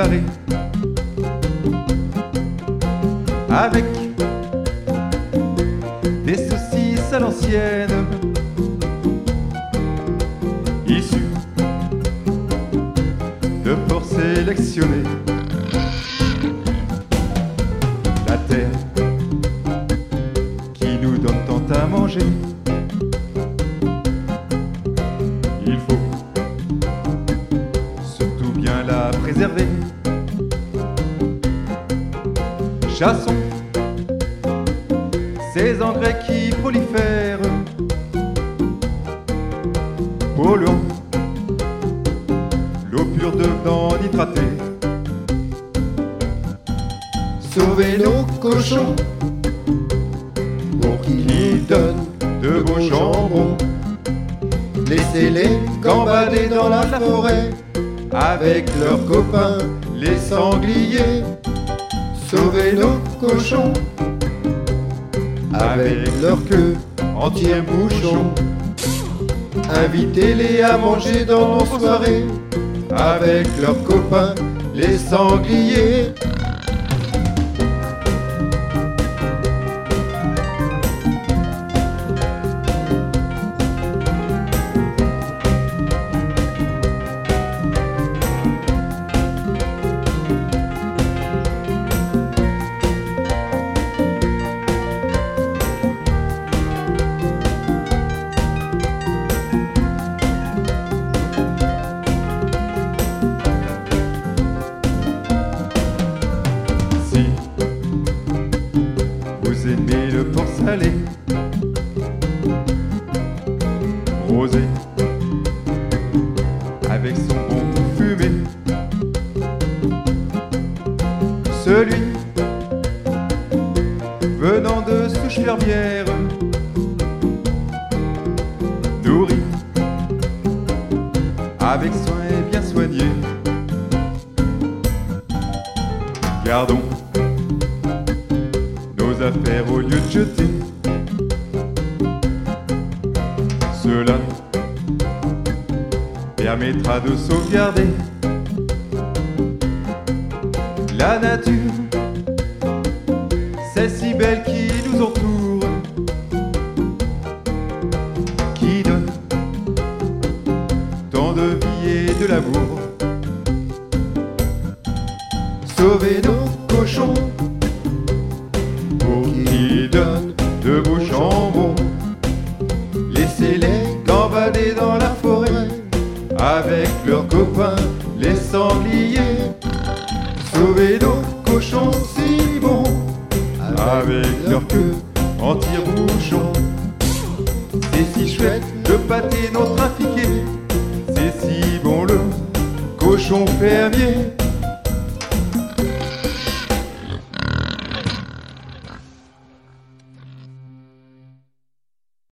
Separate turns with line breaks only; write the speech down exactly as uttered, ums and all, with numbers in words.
préparé avec des saucisses à l'ancienne, issues de porcs sélectionnés. La terre qui nous donne tant à manger, il faut surtout bien la préserver. Chassons ces engrais qui prolifèrent, polluant l'eau pure devenant nitratée.
Sauvez nos cochons pour qu'ils nous donnent de beaux jambons. Laissez-les gambader dans la forêt avec leurs copains les sangliers. Sauvez nos cochons avec leur queue en tire-bouchon. Invitez-les à manger dans nos soirées avec leurs copains les sangliers.
Si vous aimez le porc salé, rosé, avec son bon goût fumé, celui venant de souche fermière, nourri, avec soin et bien soigné. Gardons nos affaires au lieu de jeter. Cela permettra de sauvegarder la nature, c'est si belle qui nous entoure, qui donne tant de vie et de l'amour.
Sauvez nos cochons pour qu'ils donnent de beaux jambons. Laissez-les gambader dans la forêt avec leurs copains les sangliers. Sauvez nos cochons si bons
Avec leur queue en tire-bouchon.
C'est si chouette
Le pâté non trafiqué, c'est si bon le cochon fermier.